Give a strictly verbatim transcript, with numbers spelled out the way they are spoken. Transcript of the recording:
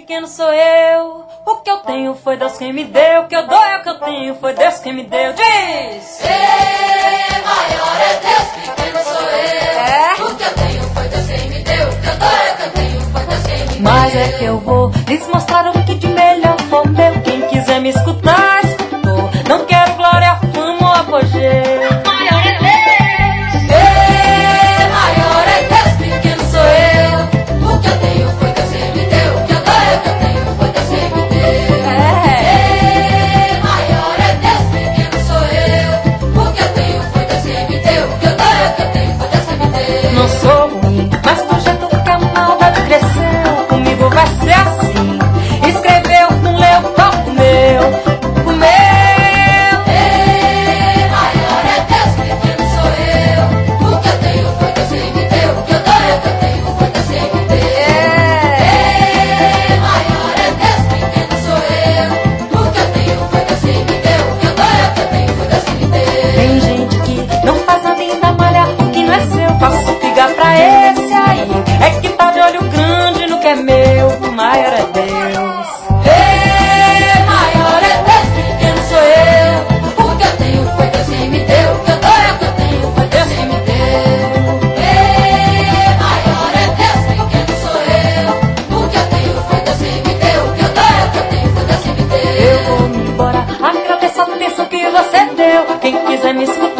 pequeno sou eu. O que eu tenho foi Deus quem me deu. O que eu dou é o que eu tenho, foi Deus quem me deu. Diz! Ei, maior é Deus, pequeno sou eu. É? O que eu tenho foi Deus quem me deu. O que eu dou é o que eu tenho, foi Deus quem me deu. Mas é que eu vou lhes mostrar o que de melhor for meu. Quem quiser me escutar, escutou. Não quero glória, fama ou apogeu. Maior é Deus. Ei, maior é Deus, pequeno sou eu. O que eu tenho foi Deus quem me deu. O que eu dou é o que eu tenho, foi Deus quem me deu. Ei, maior é Deus, pequeno sou eu. O que eu tenho foi Deus quem me deu. O que eu dou é o que eu tenho, foi Deus quem me deu. Não sou ruim, mas do jeito que a maldade cresceu, comigo vai ser assim. Escreveu, não leu, toca o meu, o meu. Ei, maior é Deus, pequeno sou eu. O que eu tenho foi Deus quem me deu. O que eu dou é o que eu tenho, foi Deus quem me deu. Ei, maior é Deus, pequeno sou eu. O que eu tenho foi Deus quem me deu. O que eu dou é o que eu tenho, foi Deus quem me deu. Tem gente que não faz nada e dá malha o que não é seu. Faço figar pra esse aí, é que tá de olho grande no que é meu. O maior é Deus. Ei, maior é Deus, pequeno sou eu. O que eu tenho foi Deus quem me deu. O que eu dou é o que eu tenho, foi Deus quem me deu. Ei, maior é Deus, pequeno sou eu. O que eu tenho foi Deus quem me deu. O que eu dou é o que eu tenho, foi Deus quem me deu. Eu vou me embora, agradeço a atenção que você deu. Quem quiser me escutar,